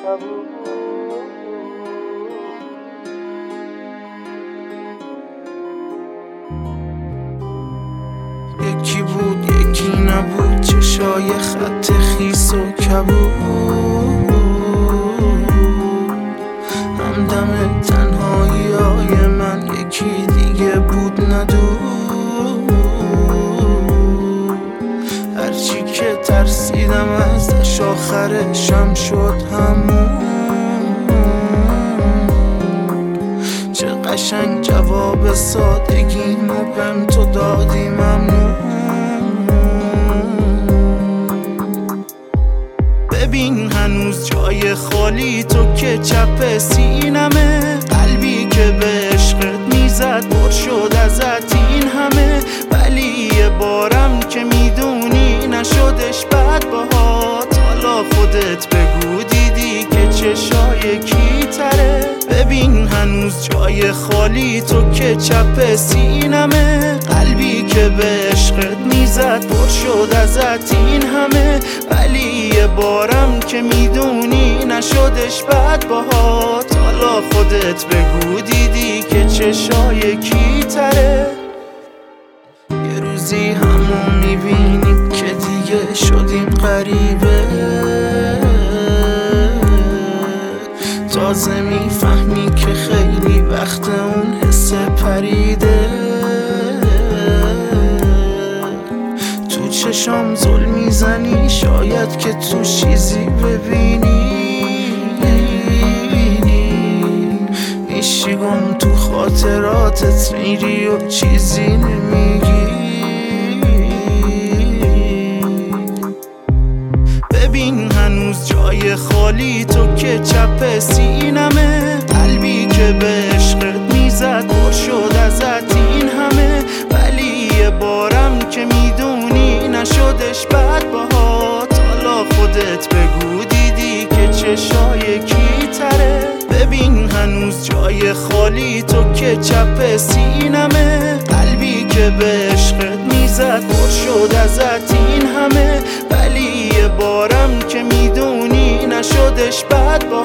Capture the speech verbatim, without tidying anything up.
یکی بود یکی نبود، چشای خط خیس و کبود، همدم تنهایی های من یکی دیگه بود ندود. هرچی که ترسیدم ازش آخرشم شد همون. چه قشنگ جواب سادگیمو بهم تو دادی، ممنون. ببین هنوز جای خالی تو که چپ سینمه، قلبی که به عشقت میزد پر شد ازت این همه. ولی یه بارم که میدونی نشدش بد باهات، حالا خودت بگو دیدی که چشای کی تره. ببین هنوز جای خالی تو که چپ سینمه، قلبی که به عشقت میزد پر شد ازت این همه. ولی یه بارم که میدونی نشدش بد باهات، حالا خودت بگو دیدی که چشای کی تره. یه روزی همون میبینیم که دیگه شدیم غریبه، تازه میفهمی که خیلی وقت اون حس پریده. تو چشام زل میزنی، شاید که تو چیزی ببینی. میشی گم تو خاطراتت، میری و چیزی نمیگی. ببین هنوز جای خالی تو که چپ سینمه، قلبی که به عشقت میزد پر شد ازت این همه. ولی یه بارم که میدونی نشدش بد باهات، حالا خودت بگو دیدی که چشای کی تره. ببین هنوز جای خالی تو که چپ سینمه، قلبی که به عشقت میزد پر شد ازت این همه. ولی یه بارم که میدونی نشدش بد